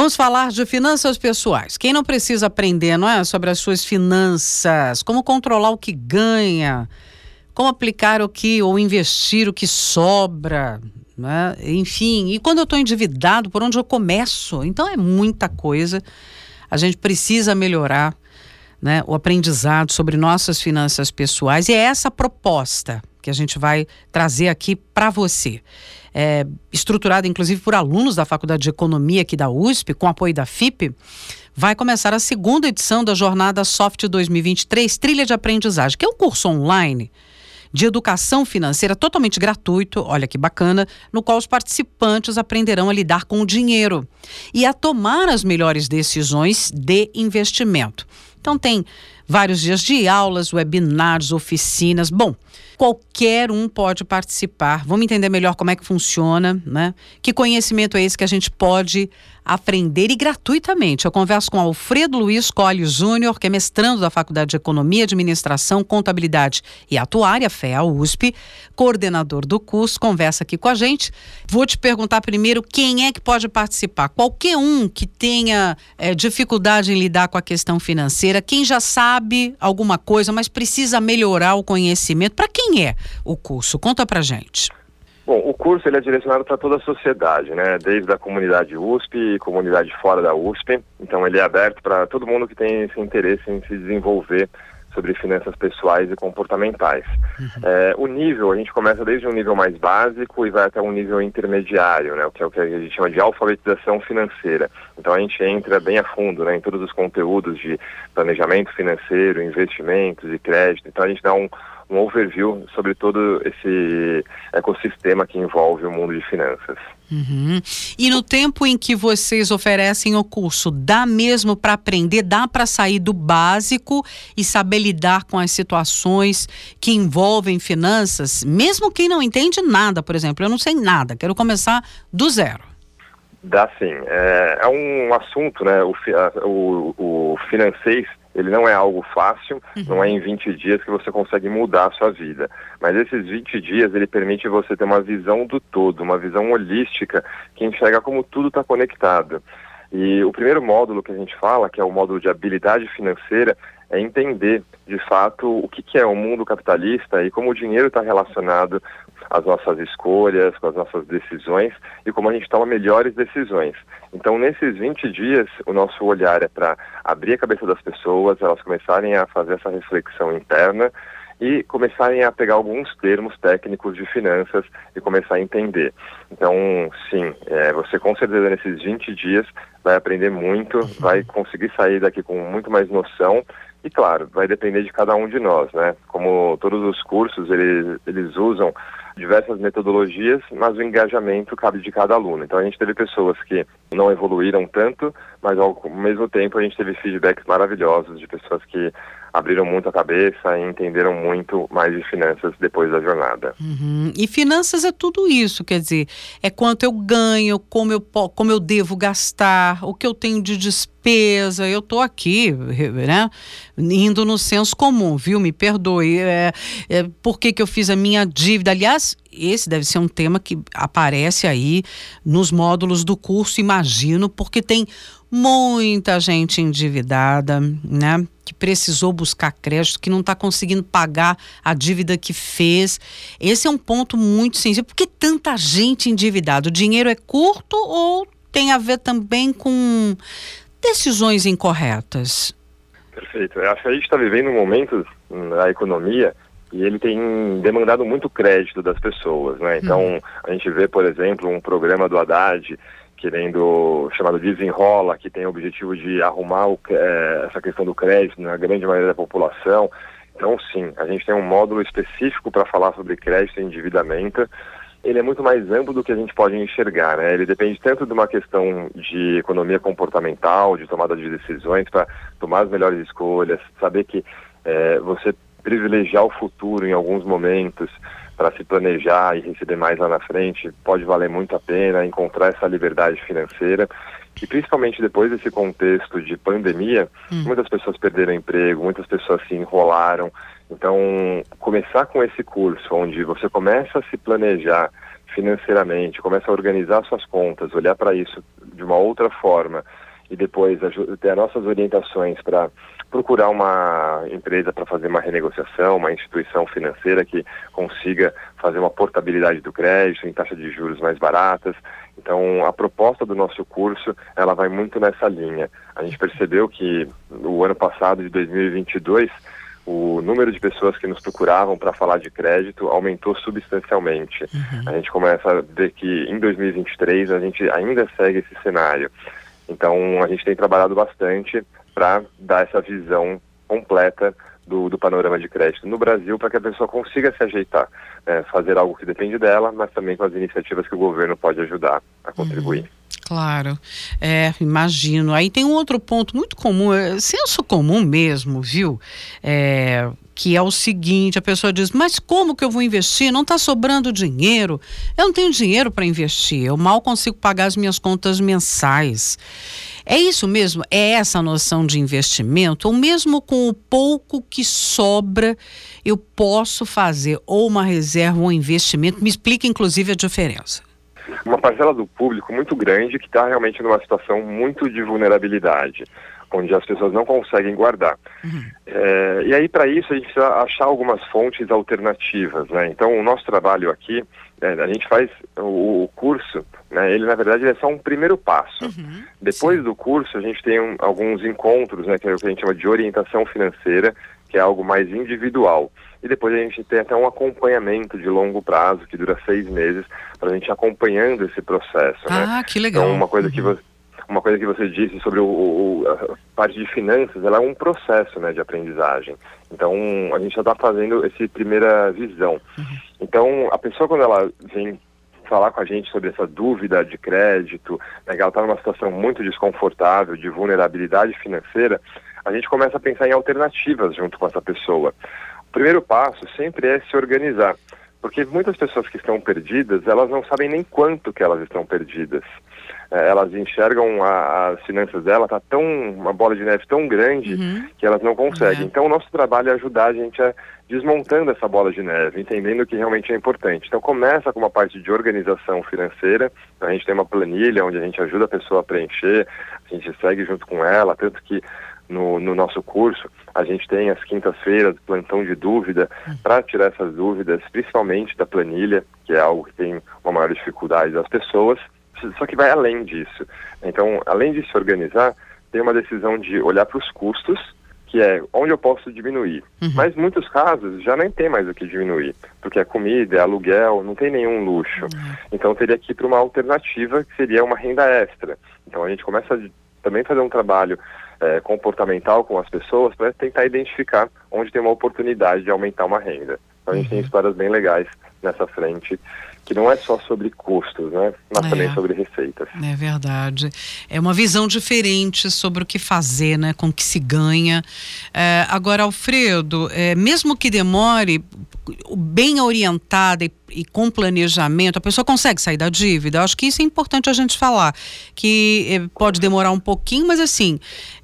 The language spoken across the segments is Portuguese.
Vamos falar de finanças pessoais. Quem não precisa aprender, não é, sobre as suas finanças, como controlar o que ganha, como aplicar o que ou investir o que sobra, né? Enfim, e quando eu estou endividado, por onde eu começo? Então é muita coisa. A gente precisa melhorar, né, o aprendizado sobre nossas finanças pessoais, e é essa proposta que a gente vai trazer aqui para você. Estruturada inclusive por alunos da Faculdade de Economia aqui da USP, com apoio da FIP, vai começar a segunda edição da Jornada Soft 2023, Trilha de Aprendizagem, que é um curso online de educação financeira totalmente gratuito, olha que bacana, no qual os participantes aprenderão a lidar com o dinheiro e a tomar as melhores decisões de investimento. Então tem vários dias de aulas, webinars, oficinas. Bom, qualquer um pode participar. Vamos entender melhor como é que funciona, né? Que conhecimento é esse que a gente pode aprender e gratuitamente. Eu converso com Alfredo Luiz Colli Júnior, que é mestrando da Faculdade de Economia, Administração, Contabilidade e Atuária, FEA USP, coordenador do curso, conversa aqui com a gente. Vou te perguntar primeiro quem é que pode participar. Qualquer um que tenha dificuldade em lidar com a questão financeira, quem já sabe alguma coisa, mas precisa melhorar o conhecimento. Para quem é o curso? Conta pra gente. Bom, o curso ele é direcionado para toda a sociedade, né? Desde a comunidade USP e comunidade fora da USP. Então ele é aberto para todo mundo que tem esse interesse em se desenvolver sobre finanças pessoais e comportamentais. O nível, a gente começa desde um nível mais básico e vai até um nível intermediário, né? Que é o que a gente chama de alfabetização financeira. Então a gente entra bem a fundo, né, em todos os conteúdos de planejamento financeiro, investimentos e crédito. Então a gente dá um overview sobre todo esse ecossistema que envolve o mundo de finanças. E no tempo em que vocês oferecem o curso, dá mesmo para aprender, dá para sair do básico e saber lidar com as situações que envolvem finanças, mesmo quem não entende nada, por exemplo, eu não sei nada, quero começar do zero. Dá sim, é um assunto, né, o financeiro, ele não é algo fácil, não é em 20 dias que você consegue mudar a sua vida. Mas esses 20 dias, ele permite você ter uma visão do todo, uma visão holística, que enxerga como tudo está conectado. E o primeiro módulo que a gente fala, que é o módulo de habilidade financeira, é entender, de fato, o que é o mundo capitalista e como o dinheiro está relacionado às nossas escolhas, com as nossas decisões e como a gente toma melhores decisões. Então, nesses 20 dias, o nosso olhar é para abrir a cabeça das pessoas, elas começarem a fazer essa reflexão interna e começarem a pegar alguns termos técnicos de finanças e começar a entender. Então, sim, você com certeza nesses 20 dias vai aprender muito, vai conseguir sair daqui com muito mais noção e, claro, vai depender de cada um de nós, né? Como todos os cursos, eles usam diversas metodologias, mas o engajamento cabe de cada aluno. Então a gente teve pessoas que não evoluíram tanto, mas ao mesmo tempo a gente teve feedbacks maravilhosos de pessoas que abriram muito a cabeça e entenderam muito mais de finanças depois da jornada. E finanças é tudo isso, quer dizer, é quanto eu ganho, como eu devo gastar, o que eu tenho de despesa. Eu estou aqui, né, indo no senso comum, viu? Me perdoe. Por que eu fiz a minha dívida? Aliás, esse deve ser um tema que aparece aí nos módulos do curso, imagino, porque tem muita gente endividada, né, que precisou buscar crédito, que não está conseguindo pagar a dívida que fez. Esse é um ponto muito sensível. Por que tanta gente endividada? O dinheiro é curto ou tem a ver também com decisões incorretas? Perfeito. Eu acho que a gente está vivendo um momento na economia e ele tem demandado muito crédito das pessoas, né? Então, a gente vê, por exemplo, um programa do Haddad chamado Desenrola, que tem o objetivo de arrumar essa questão do crédito na grande maioria da população. Então, sim, a gente tem um módulo específico para falar sobre crédito e endividamento. Ele é muito mais amplo do que a gente pode enxergar, né? Ele depende tanto de uma questão de economia comportamental, de tomada de decisões para tomar as melhores escolhas, saber que você privilegiar o futuro em alguns momentos para se planejar e receber mais lá na frente, pode valer muito a pena encontrar essa liberdade financeira. E principalmente depois desse contexto de pandemia, muitas pessoas perderam emprego, muitas pessoas se enrolaram. Então, começar com esse curso, onde você começa a se planejar financeiramente, começa a organizar suas contas, olhar para isso de uma outra forma e depois ter as nossas orientações para procurar uma empresa para fazer uma renegociação, uma instituição financeira que consiga fazer uma portabilidade do crédito em taxa de juros mais baratas. Então, a proposta do nosso curso, ela vai muito nessa linha. A gente percebeu que o ano passado, de 2022, o número de pessoas que nos procuravam para falar de crédito aumentou substancialmente. A gente começa a ver que em 2023 a gente ainda segue esse cenário. Então, a gente tem trabalhado bastante para dar essa visão completa do panorama de crédito no Brasil, para que a pessoa consiga se ajeitar, fazer algo que depende dela, mas também com as iniciativas que o governo pode ajudar a contribuir. Claro, imagino. Aí tem um outro ponto muito comum, senso comum mesmo, viu? Que é o seguinte, a pessoa diz, mas como que eu vou investir? Não está sobrando dinheiro, eu não tenho dinheiro para investir, eu mal consigo pagar as minhas contas mensais. É isso mesmo? É essa a noção de investimento? Ou mesmo com o pouco que sobra, eu posso fazer ou uma reserva ou um investimento? Me explica, inclusive, a diferença. Uma parcela do público muito grande que está realmente numa situação muito de vulnerabilidade, onde as pessoas não conseguem guardar. E aí, para isso, a gente precisa achar algumas fontes alternativas, né? Então, o nosso trabalho aqui, a gente faz o curso, né? Ele, na verdade, é só um primeiro passo. Depois do curso, a gente tem alguns encontros, né? Que é o que a gente chama de orientação financeira, que é algo mais individual. E depois a gente tem até um acompanhamento de longo prazo, que dura 6 meses, para a gente ir acompanhando esse processo, né? Que legal. Então, uma coisa que você disse sobre a parte de finanças, ela é um processo, né, de aprendizagem. Então, a gente já está fazendo essa primeira visão. Então, a pessoa, quando ela vem falar com a gente sobre essa dúvida de crédito, né, que ela está numa situação muito desconfortável, de vulnerabilidade financeira, a gente começa a pensar em alternativas junto com essa pessoa. O primeiro passo sempre é se organizar, porque muitas pessoas que estão perdidas, elas não sabem nem quanto que elas estão perdidas. Elas enxergam as finanças dela, uma bola de neve tão grande que elas não conseguem. Então, o nosso trabalho é ajudar a gente a desmontando essa bola de neve, entendendo o que realmente é importante. Então, começa com uma parte de organização financeira. A gente tem uma planilha onde a gente ajuda a pessoa a preencher, a gente segue junto com ela, tanto que no nosso curso, a gente tem as quintas-feiras, plantão de dúvida, para tirar essas dúvidas, principalmente da planilha, que é algo que tem uma maior dificuldade das pessoas, só que vai além disso. Então, além de se organizar, tem uma decisão de olhar para os custos, que é onde eu posso diminuir. Mas em muitos casos já nem tem mais o que diminuir, porque é comida, é aluguel, não tem nenhum luxo. Então, teria que ir para uma alternativa, que seria uma renda extra. Então, a gente começa a também fazer um trabalho comportamental com as pessoas para tentar identificar onde tem uma oportunidade de aumentar uma renda. Então a gente tem histórias bem legais nessa frente, que não é só sobre custos, né? Mas também sobre receitas. É verdade. É uma visão diferente sobre o que fazer, né? Com o que se ganha. Agora, Alfredo, mesmo que demore, bem orientada e com planejamento, a pessoa consegue sair da dívida? Eu acho que isso é importante a gente falar, que pode demorar um pouquinho, mas assim,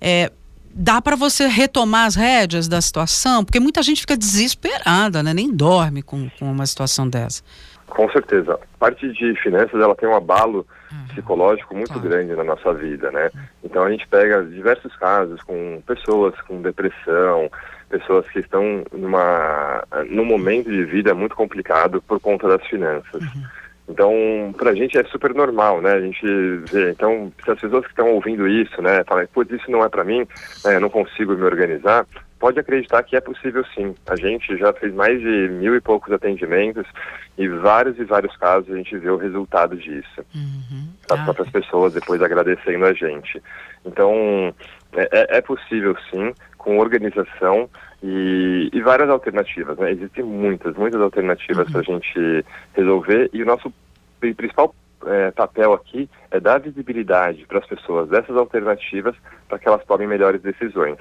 dá para você retomar as rédeas da situação, porque muita gente fica desesperada, né? Nem dorme com uma situação dessa. Com certeza. A parte de finanças, ela tem um abalo psicológico muito grande na nossa vida, né? Então a gente pega diversos casos com pessoas com depressão, pessoas que estão num momento de vida muito complicado por conta das finanças. Então, pra gente é super normal, né? A gente vê, então, se as pessoas que estão ouvindo isso, né, falam, putz, isso não é pra mim, né, eu não consigo me organizar, pode acreditar que é possível sim. A gente já fez mais de 1.000 e poucos atendimentos e vários casos a gente vê o resultado disso. As próprias pessoas depois agradecendo a gente. Então, é possível sim, com organização e várias alternativas, né? Existem muitas alternativas para a gente resolver, e o nosso principal papel aqui é dar visibilidade para as pessoas dessas alternativas para que elas tomem melhores decisões.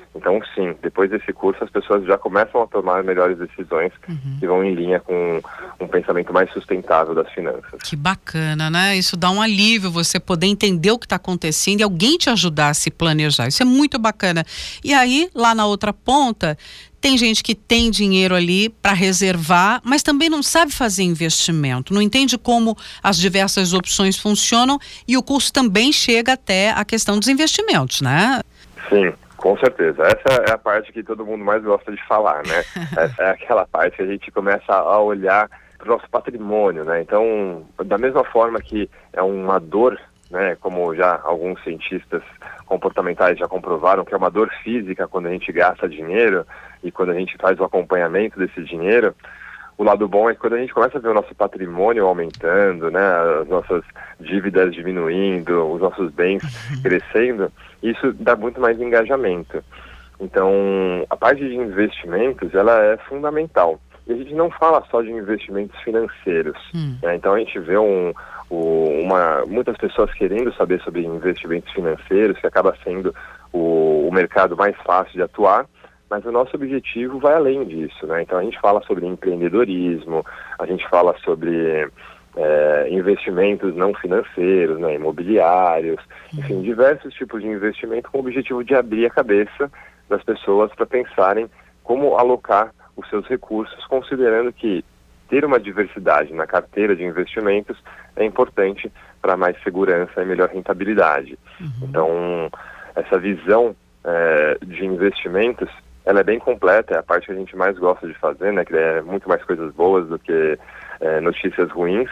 Então, sim, depois desse curso as pessoas já começam a tomar melhores decisões que vão em linha com um pensamento mais sustentável das finanças. Que bacana, né? Isso dá um alívio, você poder entender o que está acontecendo e alguém te ajudar a se planejar. Isso é muito bacana. E aí, lá na outra ponta, tem gente que tem dinheiro ali para reservar, mas também não sabe fazer investimento, não entende como as diversas opções funcionam, e o curso também chega até a questão dos investimentos, né? Sim. Com certeza, essa é a parte que todo mundo mais gosta de falar, né? Essa é aquela parte que a gente começa a olhar para o nosso patrimônio, né? Então, da mesma forma que é uma dor, né? Como já alguns cientistas comportamentais já comprovaram, que é uma dor física quando a gente gasta dinheiro e quando a gente faz o acompanhamento desse dinheiro. O lado bom é que quando a gente começa a ver o nosso patrimônio aumentando, né, as nossas dívidas diminuindo, os nossos bens crescendo, isso dá muito mais engajamento. Então, a parte de investimentos, ela é fundamental. E a gente não fala só de investimentos financeiros, né? Então a gente vê muitas pessoas querendo saber sobre investimentos financeiros, que acaba sendo o mercado mais fácil de atuar. Mas o nosso objetivo vai além disso, né? Então a gente fala sobre empreendedorismo, a gente fala sobre investimentos não financeiros, né? Imobiliários, enfim, diversos tipos de investimento com o objetivo de abrir a cabeça das pessoas para pensarem como alocar os seus recursos, considerando que ter uma diversidade na carteira de investimentos é importante para mais segurança e melhor rentabilidade. Então, essa visão de investimentos, ela é bem completa, é a parte que a gente mais gosta de fazer, né? Que é muito mais coisas boas do que notícias ruins.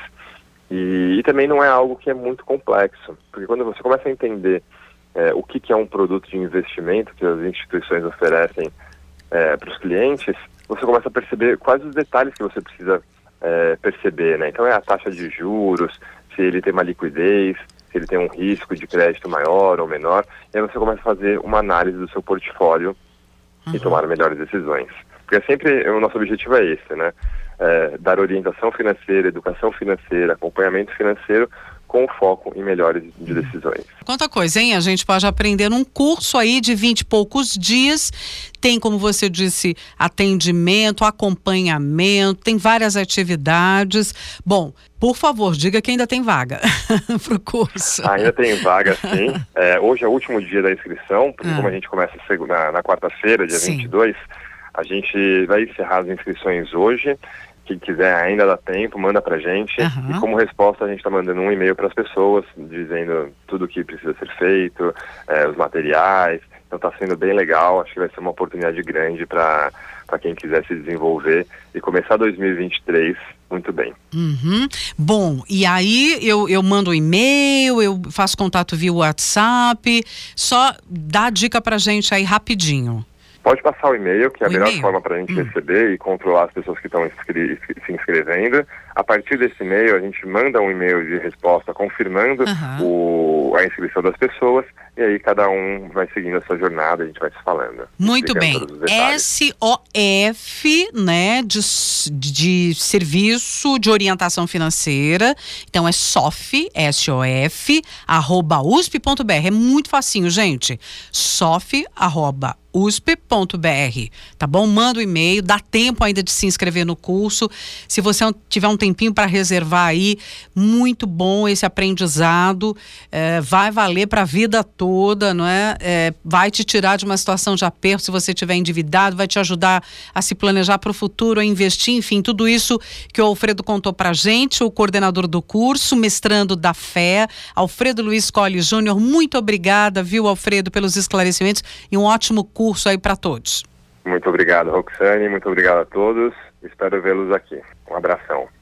E também não é algo que é muito complexo, porque quando você começa a entender o que é um produto de investimento que as instituições oferecem para os clientes, você começa a perceber quais os detalhes que você precisa perceber, né? Então é a taxa de juros, se ele tem uma liquidez, se ele tem um risco de crédito maior ou menor, e aí você começa a fazer uma análise do seu portfólio e tomar melhores decisões. Porque sempre o nosso objetivo é esse, né? Dar orientação financeira, educação financeira, acompanhamento financeiro com foco em melhores de decisões. Quanta coisa, hein? A gente pode aprender num curso aí de 20 e poucos dias. Tem, como você disse, atendimento, acompanhamento, tem várias atividades. Bom, por favor, diga que ainda tem vaga para o curso. Ainda tem vaga, sim. Hoje é o último dia da inscrição, porque como a gente começa na quarta-feira, dia 22, a gente vai encerrar as inscrições hoje. Quem quiser ainda dá tempo, manda pra gente. E como resposta a gente está mandando um e-mail para as pessoas, dizendo tudo o que precisa ser feito, os materiais. Então está sendo bem legal, acho que vai ser uma oportunidade grande para quem quiser se desenvolver e começar 2023 muito bem. Bom, e aí eu mando um e-mail, eu faço contato via WhatsApp, só dá dica pra gente aí rapidinho. Pode passar o e-mail, que é a melhor forma para a gente receber e controlar as pessoas que estão se inscrevendo. A partir desse e-mail, a gente manda um e-mail de resposta confirmando a inscrição das pessoas, e aí cada um vai seguindo a sua jornada, a gente vai se falando. Muito bem. SOF, né, de Serviço de Orientação Financeira. Então é SOF, SOF, @usp.br. É muito facinho, gente. SOF, @usp.br, tá bom? Manda o e-mail, dá tempo ainda de se inscrever no curso. Se você tiver um tempinho para reservar aí, muito bom esse aprendizado, vai valer para a vida toda, não é? Vai te tirar de uma situação de aperto se você estiver endividado, vai te ajudar a se planejar para o futuro, a investir, enfim, tudo isso que o Alfredo contou pra gente, o coordenador do curso, mestrando da FE, Alfredo Luiz Colli Júnior. Muito obrigada, viu, Alfredo, pelos esclarecimentos e um ótimo curso aí para todos. Muito obrigado, Roxane, muito obrigado a todos. Espero vê-los aqui. Um abração.